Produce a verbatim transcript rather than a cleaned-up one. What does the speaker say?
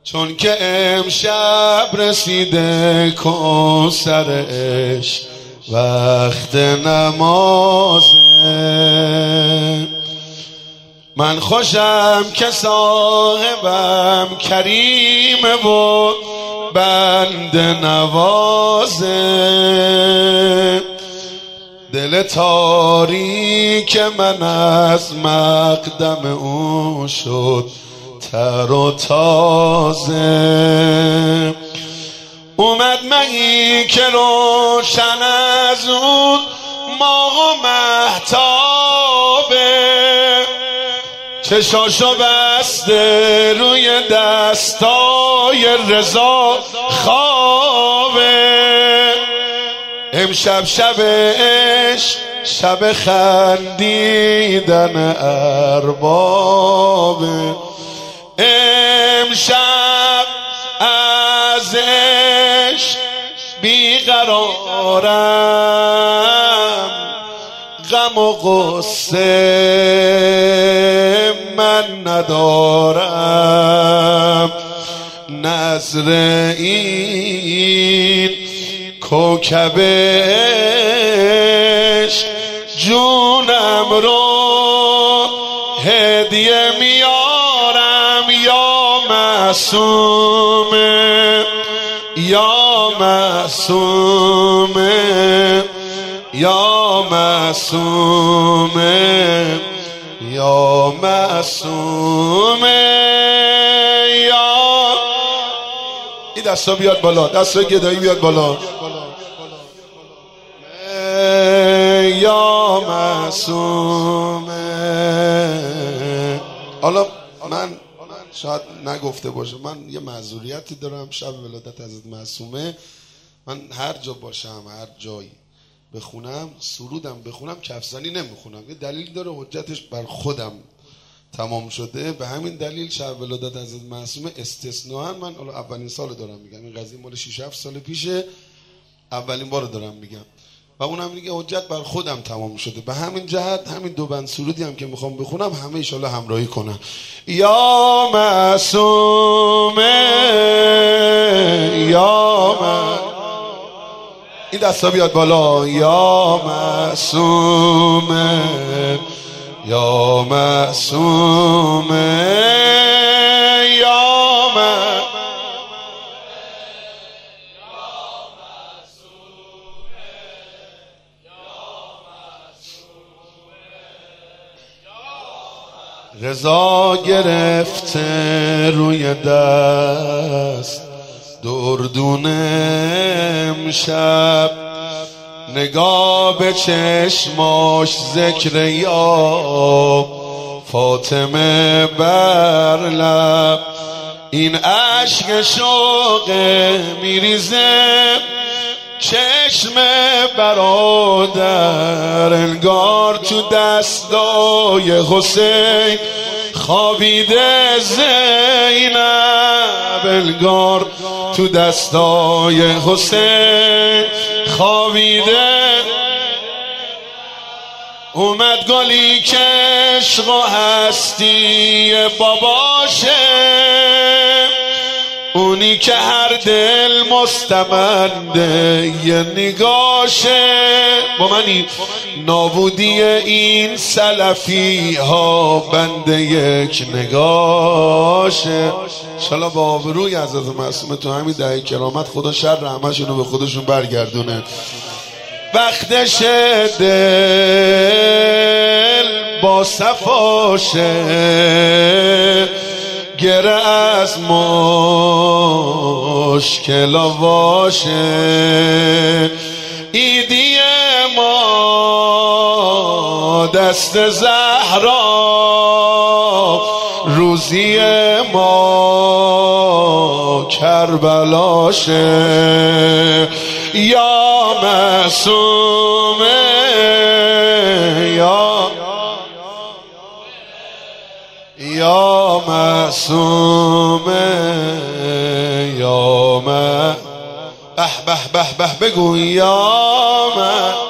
چون که امشب رسیده کوثرش وقت نمازه. من خوشم که صاحبم کریمه و بند نوازه. دل تاریک من از مقدم او شد تر و تازه. اومد مگی که روشن از اون ماه و مهتابه، چشاشو بسته روی دستای رضا خوابه. امشب شب عشق شب خندیدن اربابه. امشب از عشق بیقرارم، غم و غصه من ندارم. نظر این کوکب عشق جونم رو هدیه میارم. یا معصومه یا معصومه یا معصومه یا معصومه یا این دستا بیاد بالا، دستا گدایی بیاد بالا. یا معصومه. حالا من شاید نگفته باشه، من یه معذوریتی دارم. شب ولادت حضرت معصومه من هر جا باشم، هر جایی بخونم، سرودم بخونم، کفزنی نمیخونم. یه دلیل داره، حجتش بر خودم تمام شده. به همین دلیل شب ولادت حضرت معصومه استثناءً من اولین سال دارم میگم، این قضیه مال شش هفت سال پیشه، اولین بار دارم میگم و اونم میگه حجت بر خودم تمام شده. به همین جهت همین دو بند سرودی هم که میخوام بخونم همه ایشالله همراهی کنن. یا معصومه یا معصومه. این دستا بیاد بالا. یا معصومه یا معصومه یا معصومه. رضا گرفته روی دست دردون امشب، نگاه به چشماش ذکر یا فاطمه بر لب. این عشق شوق میریزه چشم برادر، انگار تو دستای حسین خوابیده زینب، انگار تو دستای حسین خوابیده. اومد گلی که عشق و هستی باباشه، اونی که هر دل مستمنده یه نگاشه. با منی نابودی این سلفی ها بنده یک نگاشه. انشالله با آبروی حضرت معصومه تو همین دهه کرامت خدا شر رحمتشون رو به خودشون برگردونه. وقتش دل با صفاشه، گره از مشکل واشه. ایدی ما دست زهرا، روزی ما کربلاشه. یا معصومه یا یا معصومه یا ما به به به به بگو یا ما